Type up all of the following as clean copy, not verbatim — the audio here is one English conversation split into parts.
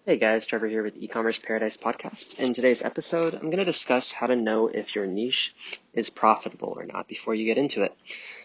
Hey guys, Trevor here with E-commerce Paradise Podcast. In today's episode, I'm going to discuss how to know if your niche is profitable or not before you get into it.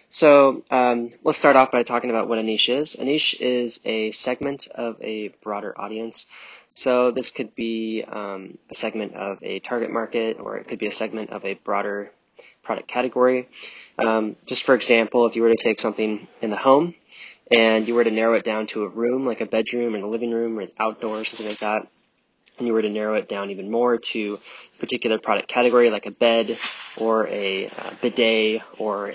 So let's start off by talking about what a niche is. A niche is a segment of a broader audience. So this could be a segment of a target market, or it could be a segment of a broader product category. Just for example, if you were to take something in the home and you were to narrow it down to a room, like a bedroom and a living room or outdoor, something like that, and you were to narrow it down even more to a particular product category, like a bed or a bidet or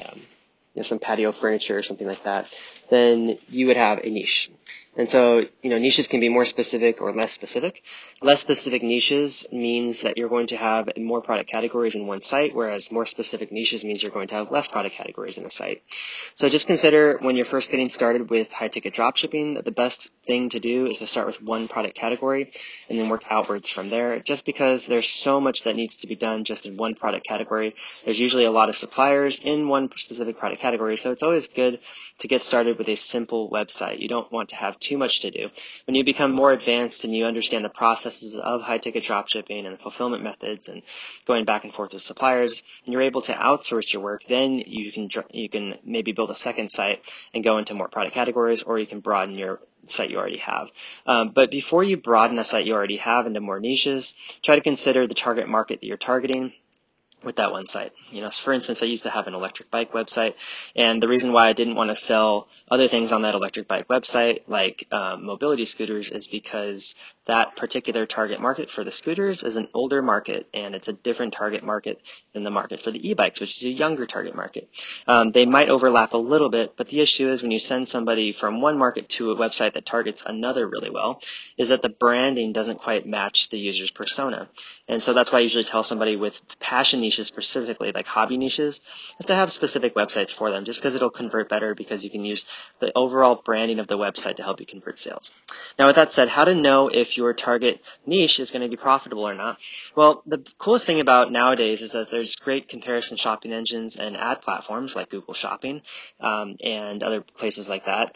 some patio furniture or something like that, then you would have a niche. And so, niches can be more specific or less specific. Less specific niches means that you're going to have more product categories in one site, whereas more specific niches means you're going to have less product categories in a site. So just consider when you're first getting started with high-ticket dropshipping that the best thing to do is to start with one product category and then work outwards from there. Just because there's so much that needs to be done just in one product category, there's usually a lot of suppliers in one specific product category, so it's always good to get started with a simple website. You don't want to have too much to do. When you become more advanced and you understand the processes of high-ticket dropshipping and the fulfillment methods and going back and forth with suppliers, and you're able to outsource your work, then you can maybe build a second site and go into more product categories, or you can broaden your site you already have. But before you broaden a site you already have into more niches, try to consider the target market that you're targeting with that one site. For instance, I used to have an electric bike website, and the reason why I didn't want to sell other things on that electric bike website, like mobility scooters, is because that particular target market for the scooters is an older market, and it's a different target market than the market for the e-bikes, which is a younger target market. They might overlap a little bit, but the issue is when you send somebody from one market to a website that targets another really well, is that the branding doesn't quite match the user's persona. And so that's why I usually tell somebody with passion niches specifically, like hobby niches, is to have specific websites for them, just because it'll convert better because you can use the overall branding of the website to help you convert sales. Now, with that said, how to know if your target niche is going to be profitable or not? Well, the coolest thing about nowadays is that there's great comparison shopping engines and ad platforms like Google Shopping and other places like that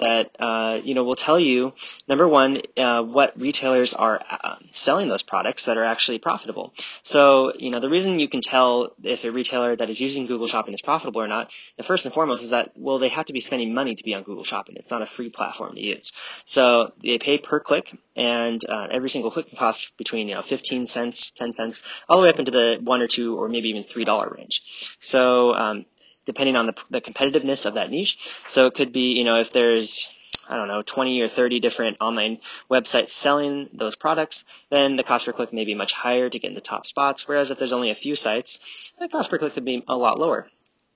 will tell you, number one, what retailers are selling those products that are actually profitable. So, the reason you can tell if a retailer that is using Google Shopping is profitable or not, first and foremost, is that, well, they have to be spending money to be on Google Shopping. It's not a free platform to use. So they pay per click, and every single click can cost between 15 cents, 10 cents, all the way up into the $1 or $2 or maybe even $3 range. So depending on the competitiveness of that niche. So it could be, if there's 20 or 30 different online websites selling those products, then the cost per click may be much higher to get in the top spots, whereas if there's only a few sites, the cost per click could be a lot lower.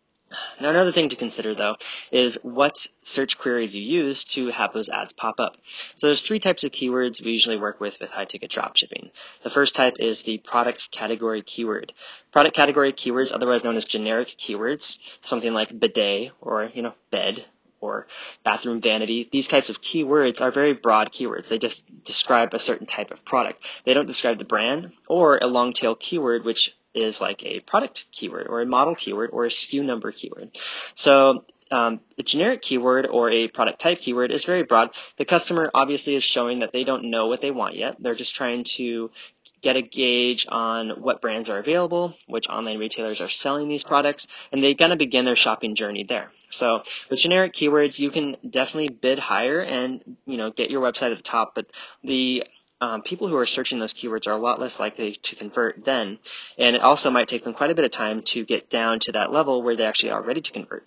Now, another thing to consider, though, is what search queries you use to have those ads pop up. So there's three types of keywords we usually work with high-ticket dropshipping. The first type is the product category keyword. Product category keywords, otherwise known as generic keywords, something like bidet or, bed, or bathroom vanity. These types of keywords are very broad keywords. They just describe a certain type of product. They don't describe the brand, or a long tail keyword, which is like a product keyword or a model keyword or a SKU number keyword. So a generic keyword or a product type keyword is very broad. The customer obviously is showing that they don't know what they want yet. They're just trying to get a gauge on what brands are available, which online retailers are selling these products, and they're going to begin their shopping journey there. So with generic keywords, you can definitely bid higher and, get your website at the top, but the people who are searching those keywords are a lot less likely to convert then, and it also might take them quite a bit of time to get down to that level where they actually are ready to convert.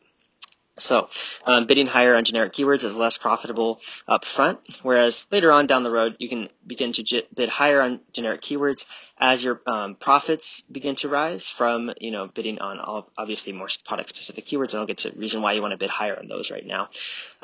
So bidding higher on generic keywords is less profitable up front, whereas later on down the road, you can begin to bid higher on generic keywords as your profits begin to rise from, bidding on obviously more product-specific keywords, and I'll get to the reason why you want to bid higher on those right now.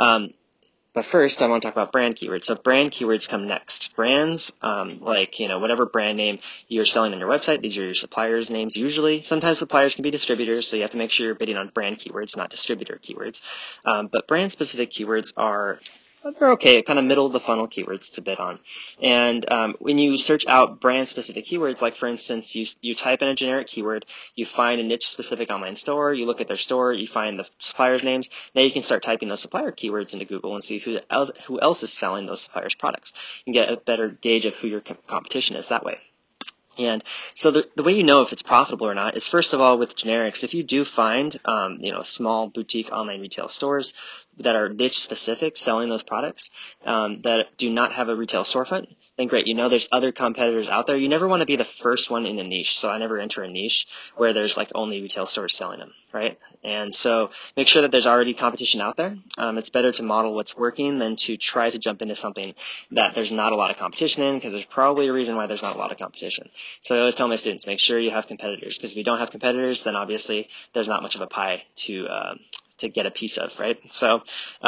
But first, I want to talk about brand keywords. So brand keywords come next. Brands, whatever brand name you're selling on your website, these are your suppliers' names usually. Sometimes suppliers can be distributors, so you have to make sure you're bidding on brand keywords, not distributor keywords. But brand-specific keywords are they're okay, kind of middle of the funnel keywords to bid on. And when you search out brand specific keywords, like for instance, you type in a generic keyword, you find a niche specific online store, you look at their store, you find the suppliers' names. Now you can start typing those supplier keywords into Google and see who else is selling those suppliers' products. You can get a better gauge of who your competition is that way. And so the way you know if it's profitable or not is, first of all, with generics. If you do find, small boutique online retail stores that are niche specific selling those products, that do not have a retail storefront, then great. You know there's other competitors out there. You never want to be the first one in a niche. So I never enter a niche where there's like only retail stores selling them, right? And so make sure that there's already competition out there. It's better to model what's working than to try to jump into something that there's not a lot of competition in, because there's probably a reason why there's not a lot of competition. So I always tell my students, make sure you have competitors, because if you don't have competitors, then obviously there's not much of a pie to get a piece of, right? So,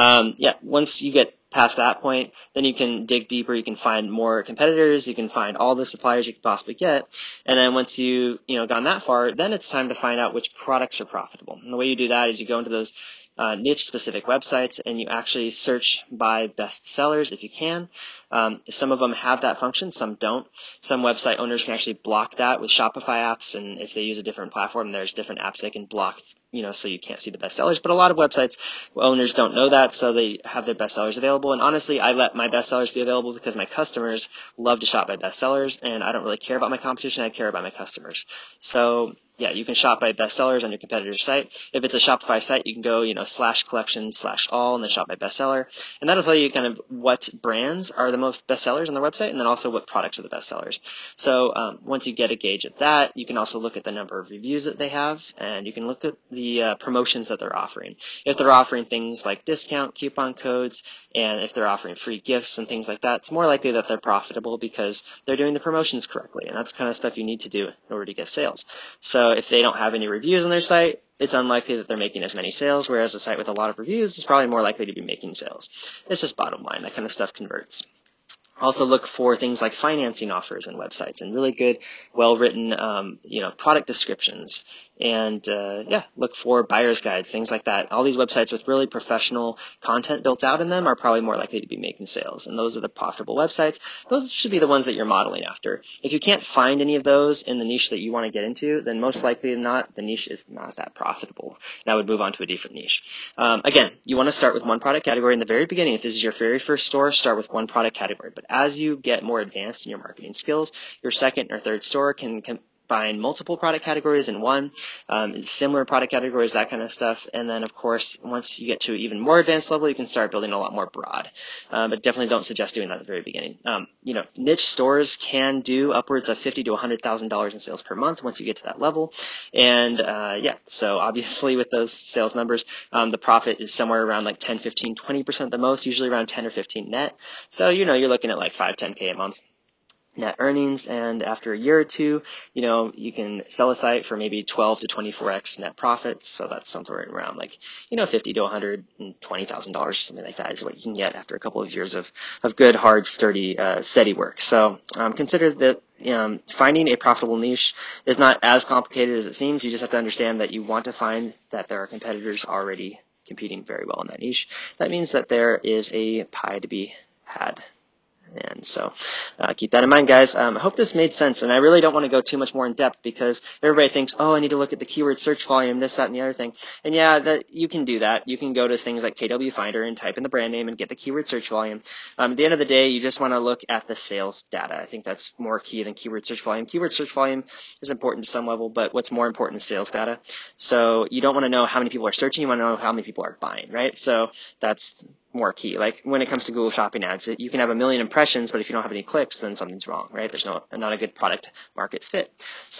once you get past that point, then you can dig deeper. You can find more competitors. You can find all the suppliers you could possibly get. And then once you gone that far, then it's time to find out which products are profitable. And the way you do that is you go into those niche specific websites and you actually search by best sellers if you can. Some of them have that function, some don't. Some website owners can actually block that with Shopify apps, and if they use a different platform, there's different apps they can block, so you can't see the best sellers. But a lot of websites owners don't know that, so they have their best sellers available. And honestly, I let my best sellers be available because my customers love to shop by best sellers, and I don't really care about my competition. I care about my customers. So yeah, you can shop by bestsellers on your competitor's site. If it's a Shopify site, you can go, /collection/all and then shop by bestseller. And that'll tell you kind of what brands are the most bestsellers on their website, and then also what products are the bestsellers. So once you get a gauge of that, you can also look at the number of reviews that they have, and you can look at the promotions that they're offering. If they're offering things like discount coupon codes, and if they're offering free gifts and things like that, it's more likely that they're profitable because they're doing the promotions correctly. And that's kind of stuff you need to do in order to get sales. So if they don't have any reviews on their site, it's unlikely that they're making as many sales, whereas a site with a lot of reviews is probably more likely to be making sales. It's just bottom line. That kind of stuff converts. Also look for things like financing offers on websites and really good, well-written, product descriptions. And, look for buyer's guides, things like that. All these websites with really professional content built out in them are probably more likely to be making sales. And those are the profitable websites. Those should be the ones that you're modeling after. If you can't find any of those in the niche that you want to get into, then most likely not, the niche is not that profitable. And I would move on to a different niche. Again, you want to start with one product category in the very beginning. If this is your very first store, start with one product category. But as you get more advanced in your marketing skills, your second or third store can combine multiple product categories in one, similar product categories, that kind of stuff. And then, of course, once you get to an even more advanced level, you can start building a lot more broad. But definitely don't suggest doing that at the very beginning. Niche stores can do upwards of $50,000 to $100,000 in sales per month once you get to that level. And, so obviously with those sales numbers, the profit is somewhere around like 10, 15, 20% the most, usually around 10 or 15 net. So, you're looking at like 5, 10K a month net earnings, and after a year or two, you can sell a site for maybe 12 to 24x net profits. So that's somewhere around like, $50,000 to $120,000, something like that is what you can get after a couple of years of good, hard, sturdy, steady work. So consider that finding a profitable niche is not as complicated as it seems. You just have to understand that you want to find that there are competitors already competing very well in that niche. That means that there is a pie to be had. And so keep that in mind, guys. I hope this made sense. And I really don't want to go too much more in depth because everybody thinks, oh, I need to look at the keyword search volume, this, that, and the other thing. And yeah, you can do that. You can go to things like KW Finder and type in the brand name and get the keyword search volume. At the end of the day, you just want to look at the sales data. I think that's more key than keyword search volume. Keyword search volume is important to some level, but what's more important is sales data. So you don't want to know how many people are searching. You want to know how many people are buying, right? So that's more key. Like when it comes to Google Shopping ads, you can have 1 million impressions, but if you don't have any clicks, then something's wrong, right? There's not a good product market fit.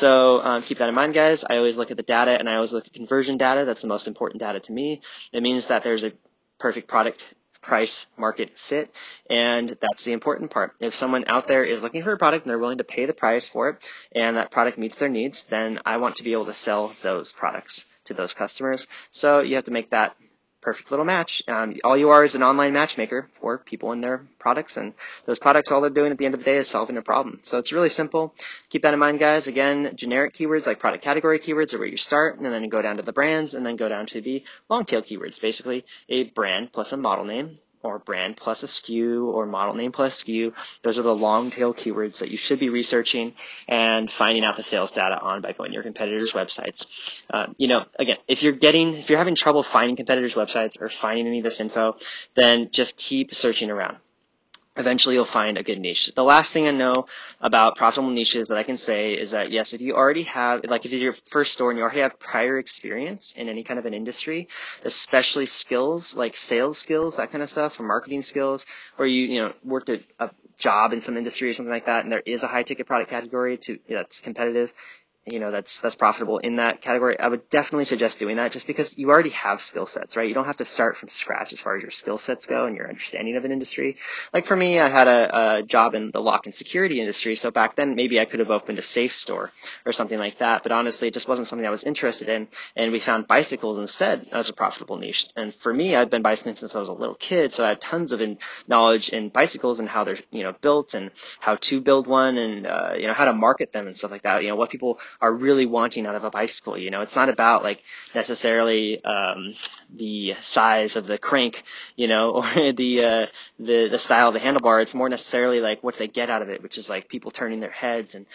So keep that in mind, guys. I always look at the data, and I always look at conversion data. That's the most important data to me. It means that there's a perfect product price market fit, and that's the important part. If someone out there is looking for a product and they're willing to pay the price for it, and that product meets their needs, then I want to be able to sell those products to those customers. So you have to make that perfect little match. All you are is an online matchmaker for people and their products, and those products, all they're doing at the end of the day is solving a problem. So it's really simple. Keep that in mind, guys. Again, generic keywords like product category keywords are where you start, and then go down to the brands, and then go down to the long tail keywords, basically a brand plus a model name or brand plus a SKU or model name plus SKU. Those are the long tail keywords that you should be researching and finding out the sales data on by going to your competitors' websites. Again, if you're having trouble finding competitors' websites or finding any of this info, then just keep searching around. Eventually you'll find a good niche. The last thing I know about profitable niches that I can say is that, yes, if you already have, like if it's your first store and you already have prior experience in any kind of an industry, especially skills like sales skills, that kind of stuff, or marketing skills, or you worked at a job in some industry or something like that, and there is a high ticket product category that's competitive, that's profitable in that category, I would definitely suggest doing that just because you already have skill sets, right? You don't have to start from scratch as far as your skill sets go and your understanding of an industry. Like for me, I had a job in the lock and security industry. So back then, maybe I could have opened a safe store or something like that. But honestly, it just wasn't something I was interested in. And we found bicycles instead as a profitable niche. And for me, I've been bicycling since I was a little kid. So I had tons of knowledge in bicycles and how they're, built and how to build one and, how to market them and stuff like that. What people are really wanting out of a bicycle. It's not about like necessarily the size of the crank, or the style of the handlebar. It's more necessarily like what they get out of it, which is like people turning their heads and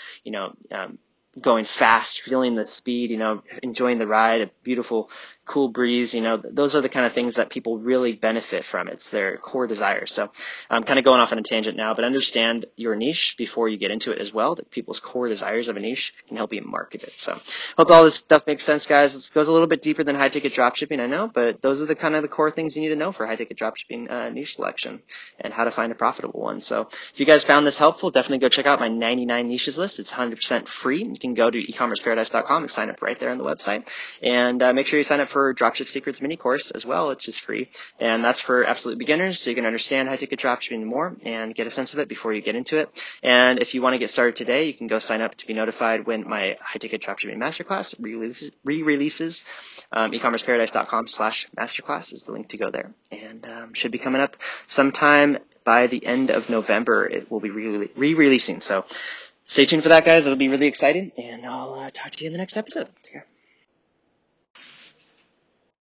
going fast, feeling the speed, enjoying the ride, a beautiful, cool breeze. Those are the kind of things that people really benefit from. It's their core desires. So I'm kind of going off on a tangent now, but understand your niche before you get into it as well, that people's core desires of a niche can help you market it. So hope all this stuff makes sense, guys. It goes a little bit deeper than high ticket dropshipping, I know, but those are the kind of the core things you need to know for high ticket dropshipping niche selection and how to find a profitable one. So if you guys found this helpful, definitely go check out my 99 niches list. It's 100% free. You can go to ecommerceparadise.com and sign up right there on the website. And make sure you sign up for Dropship Secrets mini course as well. It's just free. And that's for absolute beginners, so you can understand high ticket dropshipping more and get a sense of it before you get into it. And if you want to get started today, you can go sign up to be notified when my high ticket dropshipping masterclass re-releases. ecommerceparadise.com/masterclass is the link to go there. And should be coming up sometime by the end of November. It will be re-releasing. So stay tuned for that, guys. It'll be really exciting. And I'll talk to you in the next episode. Take care.